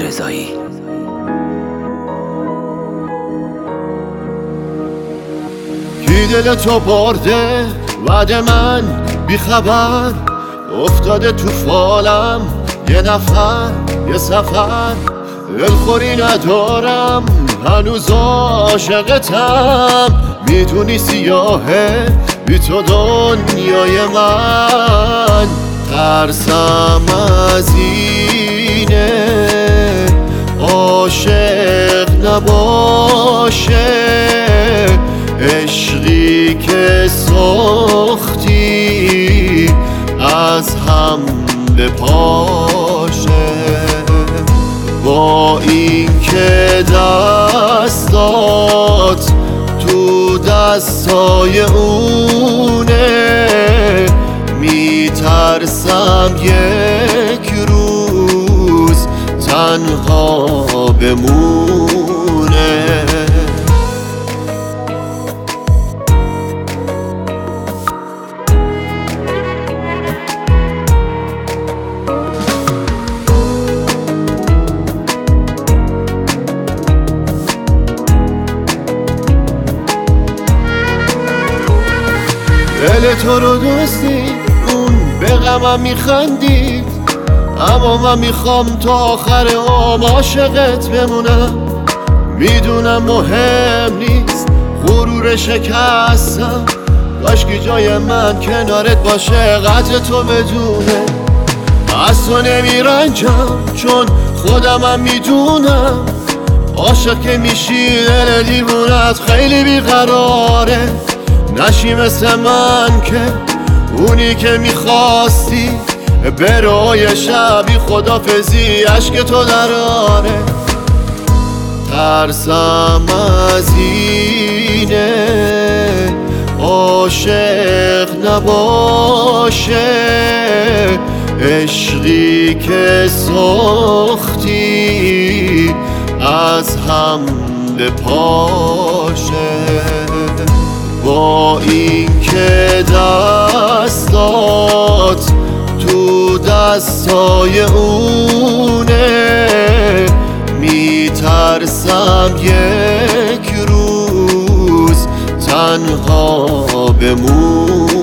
رضایی. کی دل تو برده بعد من بی خبر، افتاده تو فالم یه نفر یه سفر، دلخوری ندارم هنوز عاشقتم، میدونی سیاهه بی تو دنیای من، ترسم از اینه عاشق نباشه، عشقی که ساختی از هم بپاشه، با این که دستات تو دستای اونه، میترسم یک روز تنها بمونه. دل تو رو دوستی اون به غمم میخندید، اما من میخوام تا آخر عمر عاشقت بمونم، میدونم مهم نیست غرور شکستم، کاشکی جای من کنارت باشه قدر تو بدونه، از تو نمیرنجم چون خودمم میدونم، عاشق که میشی دل دیوونت خیلی بیقراره، نشی مثل من که اونی که میخواستی برای شبی خدافزی عشق تو دراره، ترسم از اینه عاشق نباشه، عشقی که ساختی از هم بپاشه، با این که دستات تو دستای اونه، میترسم یک روز تنها بمون.